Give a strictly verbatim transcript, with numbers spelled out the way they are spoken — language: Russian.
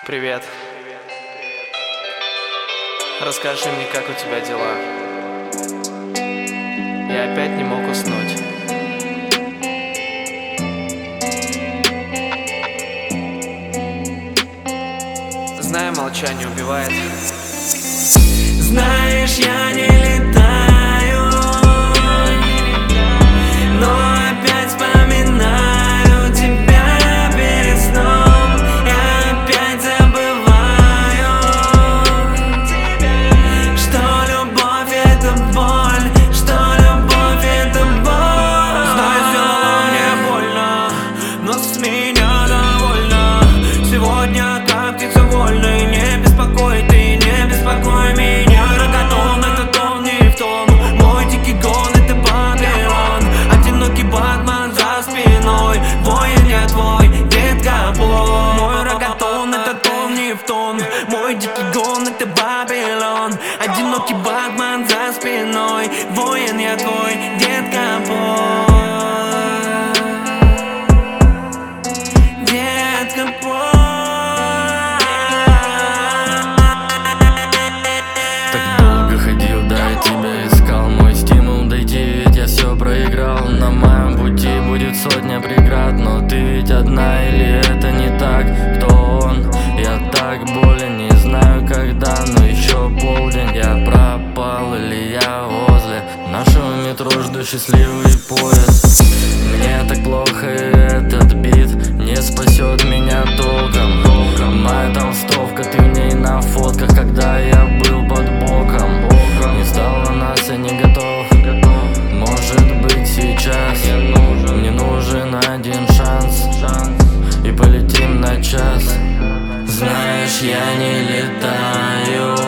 Привет. Расскажи мне, как у тебя дела? Я опять не мог уснуть. Знаю, молчание убивает. Знаешь, я не летаю, но опять вспоминаю тебя перед сном. Я опять забываю, что любовь это боль, что любовь это боль. Знаю, сделала мне больно, но с меня довольна. Сегодня как птица вольная, не беспокой ты, не беспокой меня. Мой дикий гон — это Вавилон. Одинокий Батман за спиной. Воин я твой, детка, пой. Детка, пой. Так долго ходил, да, я тебя искал. Мой стимул дойти, ведь я все проиграл. На моем пути будет сотня преград, но ты ведь одна, или это не так? Кто он? Я так болен, не знаю когда, но еще полдень. Я пропал или я возле нашего метро, жду счастливый поезд. Мне так плохо, и этот бит не спасет меня толком. Моя толстовка, ты в ней на фотках, когда я был под боком. Не стало нас, я не готов. Может быть сейчас мне нужен один шанс, и полетим на час. Знаешь, я не летаю,